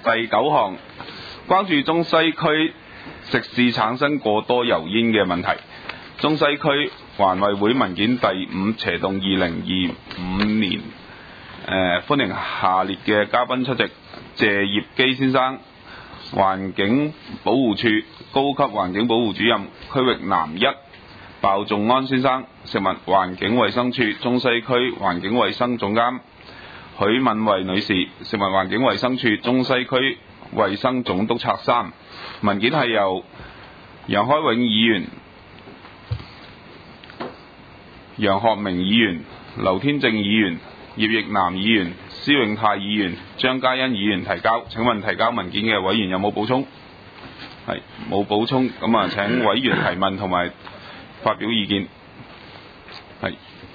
第9項，關注中西區食肆產生過多油煙嘅問題。中西區環委會文件第5/2025年，歡迎下列嘅嘉賓出席：謝業基先生，環境保護署高級環境保護主任，區域南1；鮑仲安先生，食物環境衛生署中西區環境衛生總監；許敏慧女士，食物環境衛生署中西區衛生總督察3。文件係由楊開永議員、楊學明議員、劉天正議員、葉奕南議員、施永泰議員、張嘉欣議員提交。請問提交文件嘅委員有冇補充？係冇補充，咁啊請委員提問同埋發表意見。係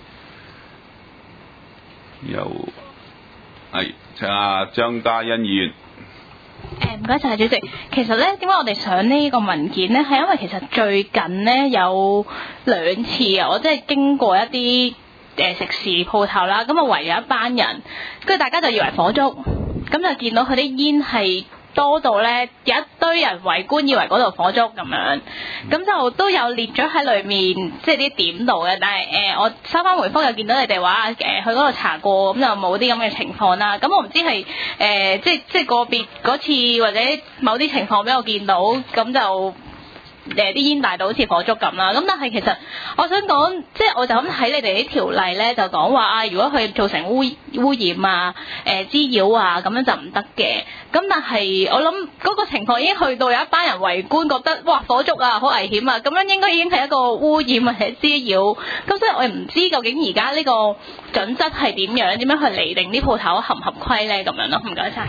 請阿張嘉欣議員。 唔該晒主席。其實咧，點解我哋上呢個文件呢？係因為其實最近呢，有2次啊，我即係經過一啲食肆鋪頭啦，咁啊圍咗一班人，跟住大家就以為火燭，咁就見到佢啲煙係多到咧，有一堆人圍觀，以為嗰度火燭咁樣，咁就都有列咗喺裏面，即係啲點度嘅。但係我收翻回覆又見到你哋話去嗰度查過，咁就冇啲咁嘅情況啦。咁我唔知係即係個別嗰次或者某啲情況俾我見到，咁就啲煙大到好似火燭咁啦。咁但係其實我想講，即係我就咁睇你哋啲條例咧，就講話啊，如果佢造成污染啊、滋擾啊，咁樣就唔得嘅。咁但係我諗嗰個情況已經去到有一班人圍觀，覺得哇火燭啊，好危險啊，咁樣應該已經係一個污染或者滋擾。咁所以我唔知究竟而家呢個準則係點樣去釐定啲鋪頭合唔合規咧？咁樣咯，唔該晒。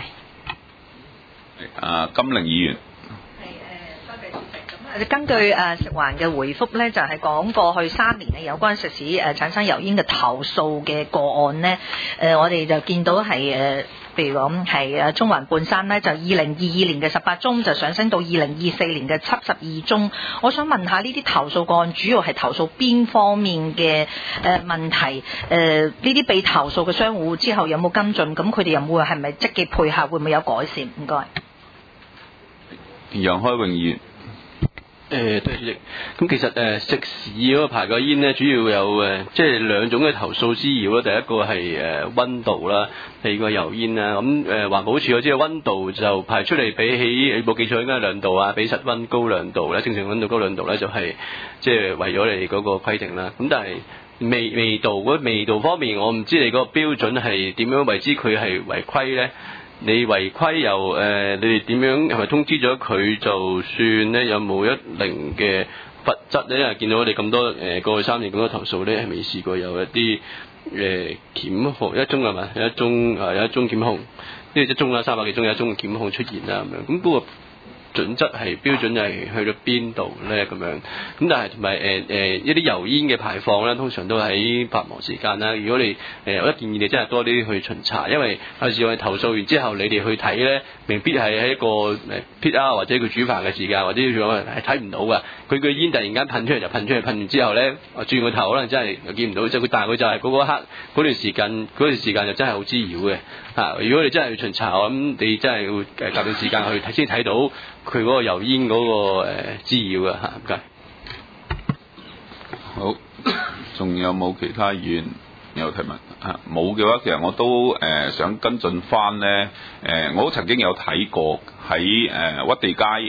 金玲議員。 根據食環嘅回覆咧，就係講過去3年有關食肆產生油煙嘅投訴嘅個案呢，我哋就見到係譬如講係中環半山咧，就2022年嘅18宗就上升到2024年嘅72宗。我想問下呢啲投訴個案主要係投訴邊方面嘅問題？呢啲被投訴嘅商戶之後有冇跟進？咁佢哋有冇係咪積極配合？會唔會有改善？唔該。 楊開永議員。 對主席，咁其實食肆嗰個排個煙咧，主要有即係2種嘅投訴滋擾啦。第一個係溫度啦，第二個油煙啦。咁環保署我知道溫度就排出嚟比起你冇記錯應該係2度啊，比實溫高2度咧，正常溫度高2度咧就係即係為咗你嗰個規定啦。咁但係味道方面，我唔知你嗰個標準係點樣為之佢係違規咧？你違規又你哋點樣係咪通知咗佢就算咧？有冇一定嘅罰則咧？因為見到我哋咁多過去3年咁多投訴咧，係未試過有一啲檢控1宗係咪？有一宗檢控，呢1宗啦，300幾宗有1宗檢控出現啦咁樣。咁嗰個準則係標準係去到邊度咧？咁樣咁，但係同埋一啲油煙嘅排放咧，通常都喺繁忙時間啦。如果你我一建議你真係多啲去巡查，因為有時我哋投訴完之後，你哋去睇咧，未必係喺一個pit hour或者佢煮飯嘅時間，或者係睇唔到㗎。佢個煙突然間噴出嚟就噴出嚟，噴完之後咧，轉個頭可能真係又見唔到。即係佢，但係佢就係嗰刻嗰段時間就真係好滋擾嘅嚇。如果你真係去巡查，我諗你真係要隔段時間去先睇到佢嗰個油煙嗰個滋擾嘅嚇。唔該。 好，仲有冇其他議員有提問？冇嘅話，其實我都想跟進翻咧。我都曾經有睇過喺屈地街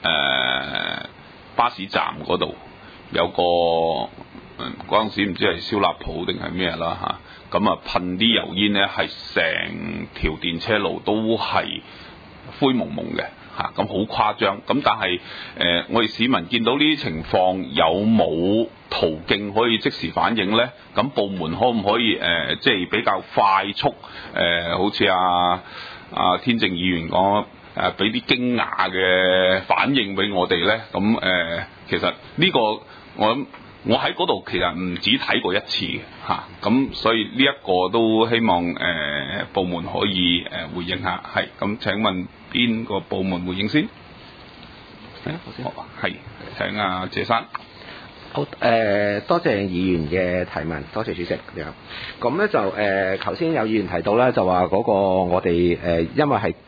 巴士站嗰度有個嗰陣時唔知係燒臘鋪定係咩啦嚇，咁噴啲油煙咧係成條電車路都係灰蒙蒙嘅嚇，咁好誇張。咁但係我哋市民見到呢啲情況有冇途徑可以即時反映咧？咁部門可唔可以即係比較快速好似阿天正議員講俾啲驚訝嘅反應俾我哋咧？咁其實呢個我喺嗰度其實唔止睇過1次嘅嚇，咁所以呢一個都希望部門可以回應下。係咁，請問邊個部門回應先？係請阿謝生。 好，多謝議員嘅提問，多謝主席。咁咧就頭先有議員提到咧，就話嗰個我哋因為係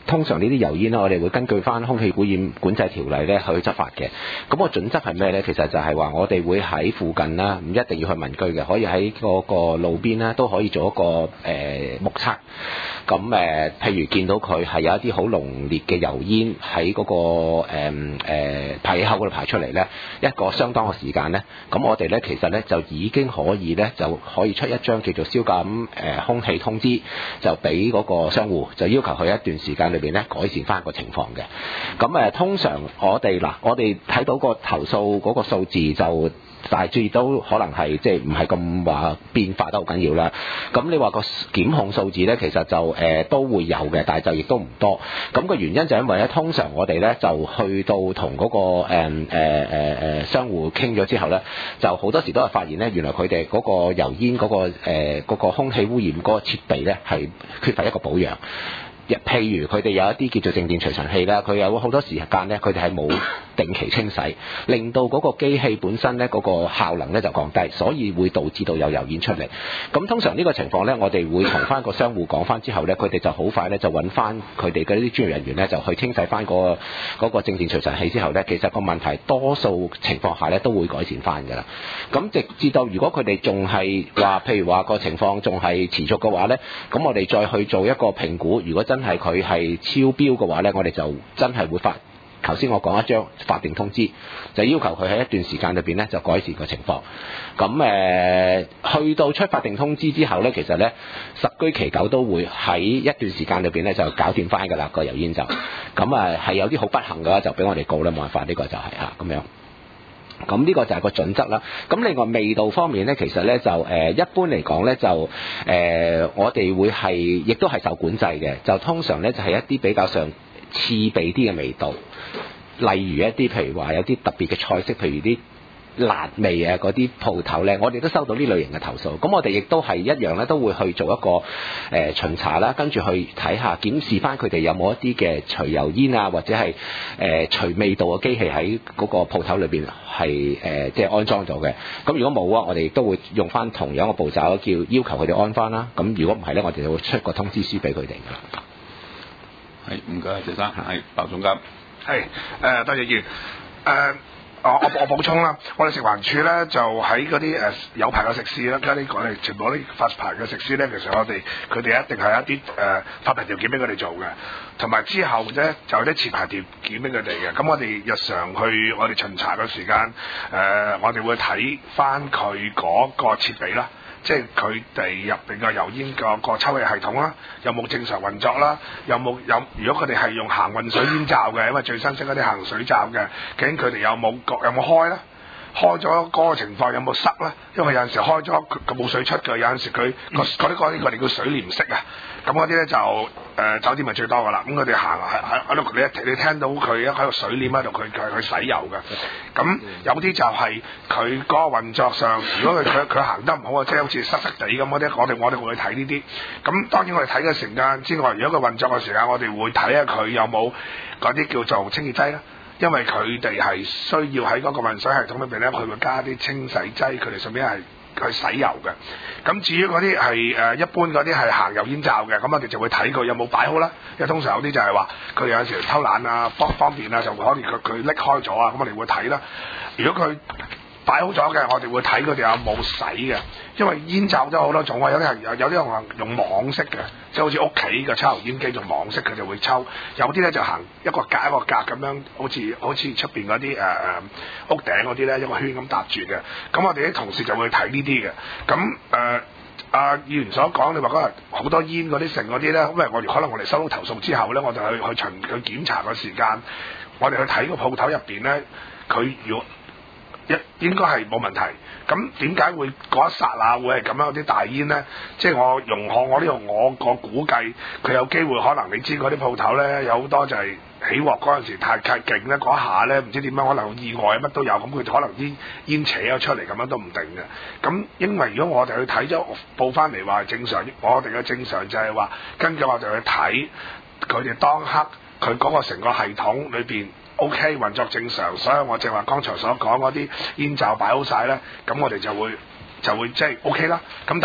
通常呢啲油煙咧，我哋會根據翻空氣污染管制條例咧去執法嘅。咁個準則係咩咧？其實就係話我哋會喺附近啦，唔一定要去民居嘅，可以喺嗰個路邊啦，都可以做一個目測。咁譬如見到佢係有一啲好濃烈嘅油煙喺嗰個排氣口嗰度排出嚟咧，一個相當嘅時間咧，咁我哋咧其實咧就已經可以咧就可以出一張叫做消減空氣通知，就俾嗰個商戶，就要求佢一段時間裏邊咧改善翻個情況嘅。咁通常我哋睇到個投訴嗰個數字就大致都可能係即係唔係咁話變化得好緊要啦。咁你話個檢控數字咧，其實就都會有嘅，但係就亦都唔多。咁個原因就因為咧，通常我哋咧就去到同嗰個商戶傾咗之後咧，就好多時都係發現咧，原來佢哋嗰個油煙嗰個空氣污染嗰個設備咧係缺乏一個保養。譬如佢哋有一啲叫做靜電除塵器啦，佢有好多時間咧，佢哋係冇定期清洗，令到嗰個機器本身咧嗰個效能咧就降低，所以會導致到有油煙出嚟。咁通常呢個情況咧，我哋會同翻個商戶講翻之後咧，佢哋就好快咧就揾翻佢哋嗰啲專業人員咧就去清洗翻嗰個靜電除塵器之後咧，其實個問題多數情況下咧都會改善翻㗎啦。咁直至到如果佢哋仲係話，譬如話個情況仲係持續嘅話咧，咁我哋再去做一個評估，如果真係佢係超標嘅話咧，我哋就真係會發頭先我講一張法定通知，就要求佢喺一段時間裏邊咧就改善個情況。咁去到出法定通知之後咧，其實咧十居其九都會喺一段時間裏邊咧就搞掂翻㗎啦，個油煙就咁係有啲好不幸嘅話就俾我哋告啦，冇辦法，呢個就係咁樣。咁呢個就係個準則啦。咁另外味道方面咧，其實咧就一般嚟講咧就我哋會係亦都係受管制嘅，就通常咧就係一啲比較上刺鼻啲嘅味道，例如一啲譬如話有啲特別嘅菜式，譬如啲辣味啊嗰啲鋪頭咧，我哋都收到呢類型嘅投訴。咁我哋亦都係一樣咧，都會去做一個巡查啦，跟住去睇下檢視翻佢哋有冇一啲嘅除油煙啊，或者係除味道嘅機器喺嗰個鋪頭裏邊係即係安裝咗嘅。咁如果冇啊，我哋亦都會用翻同樣嘅步驟，叫要求佢哋安翻啦。咁如果唔係咧，我哋就會出個通知書俾佢哋㗎啦。 係，唔該，謝生。係，白總監。 係，多謝議員。我補充啦，我哋食環署咧就喺嗰啲有牌嘅食肆啦，嗰啲我哋全部啲發牌嘅食肆咧，其實佢哋一定係一啲發牌條件俾佢哋做嘅，同埋之後咧就有啲持牌條件俾佢哋嘅。咁我哋日常去我哋巡查嘅時間，我哋會睇翻佢嗰個設備啦。即係佢哋入邊嘅油煙個抽氣系統啦，有冇正常運作啦？如果佢哋係用行運水煙罩嘅，因為最新式嗰啲行水罩嘅，究竟佢哋有冇開咧？開咗嗰個情況有冇塞咧？因為有陣時開咗佢冇水出嘅，有陣時佢嗰啲我哋叫水簾式啊。咁嗰啲咧就酒店咪最多噶啦。咁佢哋行喺度，你聽到佢喺個水簾喺度，佢洗油嘅。咁有啲就係佢嗰個運作上，如果佢行得唔好啊，即係好似濕濕地咁嗰啲，我哋會去睇呢啲。咁當然我哋睇嘅時間之外，如果佢運作嘅時間，我哋會睇下佢有冇嗰啲叫做清潔劑啦。因為佢哋係需要喺嗰個運水系統裏邊咧，佢會加啲清洗劑，佢哋順便係去洗油嘅。咁至於嗰啲係一般嗰啲係行油煙罩嘅，咁我哋就會睇佢有冇擺好啦。因為通常有啲就係話佢哋有時偷懶啊、方便啊，就可能佢拎開咗啊，咁我哋會睇啦。如果佢擺好咗嘅，我哋會睇佢哋有冇洗嘅，因為煙罩都有好多種啊，有啲係用網式嘅，即係好似屋企嘅抽油煙機用網式佢就會抽，有啲咧就行一個格一個格咁樣，好似出邊嗰啲屋頂嗰啲咧一個圈咁搭住嘅，咁我哋啲同事就會睇呢啲嘅，咁議員所講，你話嗰日好多煙嗰啲剩嗰啲咧，因為可能我哋收到投訴之後咧，我就去檢查個時間，我哋去睇個鋪頭入邊咧，佢如果應該係冇問題，咁點解會嗰一剎那會係咁樣有啲大煙咧？即係我個估計，佢有機會可能你知嗰啲鋪頭咧有好多就係起鑊嗰陣時太勁咧，嗰下咧唔知點樣可能意外乜都有，咁佢可能啲煙扯咗出嚟咁樣都唔定嘅。咁因為如果我哋去睇咗報翻嚟話正常，我哋嘅正常就係話根據我哋去睇佢哋當刻佢嗰個成個系統裏邊。OK 運作正常，所以我正話剛才所講嗰啲煙罩擺好晒咧，咁我哋就會即係 OK 啦。咁但係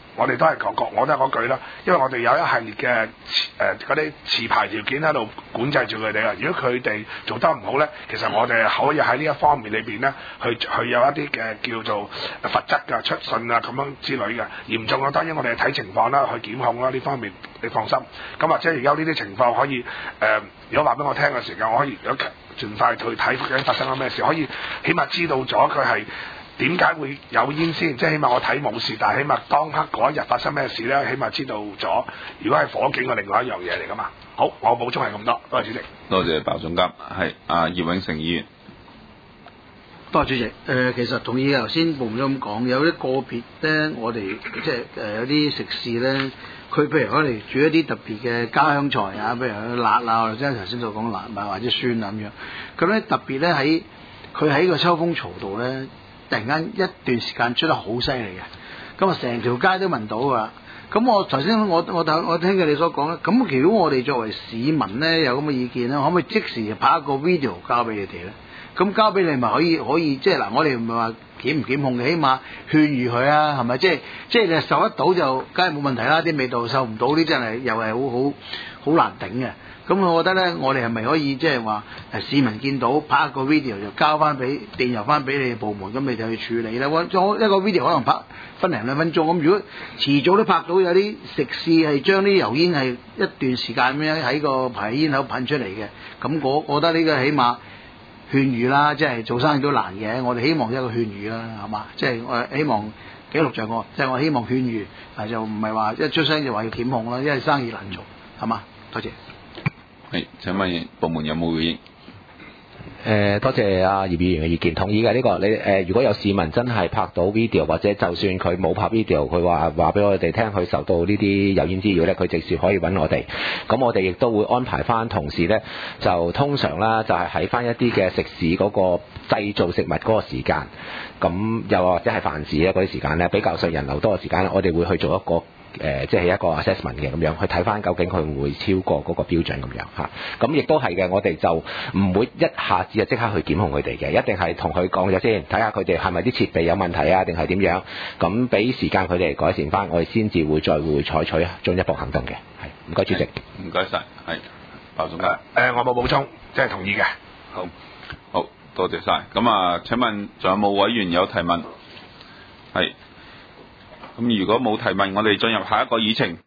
我哋都係我都係嗰句啦，因為我哋有一系列嘅嗰啲持牌條件喺度管制住佢哋啊。如果佢哋做得唔好咧，其實我哋可以喺呢一方面裏邊咧，去有一啲嘅叫做罰則㗎、出信啊咁樣之類嘅。嚴重嘅當然我哋睇情況啦，去檢控啦，呢方面你放心。咁或者而家呢啲情況可以如果話俾我聽嘅時間，我可以盡快去睇究竟發生咗咩事，可以起碼知道咗佢係點解會有煙先，即係起碼我睇冇事，但係起碼當刻嗰一日發生咩事咧，起碼知道咗。如果係火警嘅另外一樣嘢嚟噶嘛。好，我補充係咁多，多謝主席。 多謝鮑總監，係葉永成議員。 多謝主席。其實同意頭先部長咁講，有啲個別咧，我哋即係有啲食肆咧，佢譬如我哋煮一啲特別嘅家鄉菜啊，譬如辣啊，或者頭先所講辣啊或者酸啊咁樣，咁咧特別咧佢喺個秋風槽度咧，突然間一段時間出得好犀利嘅，咁啊成條街都聞到㗎。咁我頭先我聽嘅你所講咧，咁如果我哋作為市民咧有咁嘅意見咧，可唔可以即時拍一個 video 交俾你哋咧？咁交俾你咪可以即係嗱，我哋唔係話檢唔檢控嘅，起碼勸喻佢啊，係咪？即係你受得到就梗係冇問題啦，啲味道受唔到啲真係又係好難頂嘅。咁我覺得咧，我哋係咪可以即係話市民見到拍一個 video 就交翻俾電郵翻俾你哋部門，咁你就去處理啦。一個 video 可能拍分零兩分鐘，咁如果遲早都拍到有啲食肆係將啲油煙係一段時間咁樣喺個排煙口噴出嚟嘅，咁我覺得呢個起碼勸喻啦，即係做生意都難嘅，我哋希望一個勸喻啦，係嘛？即係我希望記錄在我，即係我希望勸喻，就唔係話一出聲就話要檢控啦，因為生意難做，係嘛？多謝。 係，請問部門有冇回應？ 多謝葉議員嘅意見，同意嘅呢個。你如果有市民真係拍到 video，或者就算佢冇拍 video，佢話俾我哋聽，佢受到呢啲油煙滋擾咧，佢直接可以揾我哋。咁我哋亦都會安排翻同事咧，就通常啦，就係喺翻一啲嘅食肆嗰個製造食物嗰個時間，咁又或者係飯市咧嗰啲時間咧，比較上人流多嘅時間咧，我哋會去做一個即係一個 assessment 嘅咁樣，去睇翻究竟佢會唔會超過嗰個標準咁樣嚇。咁亦都係嘅，我哋就唔會一下子就即刻去檢控佢哋嘅，一定係同佢講咗先，睇下佢哋係咪啲設備有問題啊，定係點樣。咁俾時間佢哋改善翻，我哋先至會採取進一步行動嘅。係，唔該主席。 唔該晒，係鮑總監。 我冇補充，即係同意嘅。 好，多謝晒。咁啊，請問仲有冇委員有提問？係。咁如果冇提問，我哋進入下一個議程。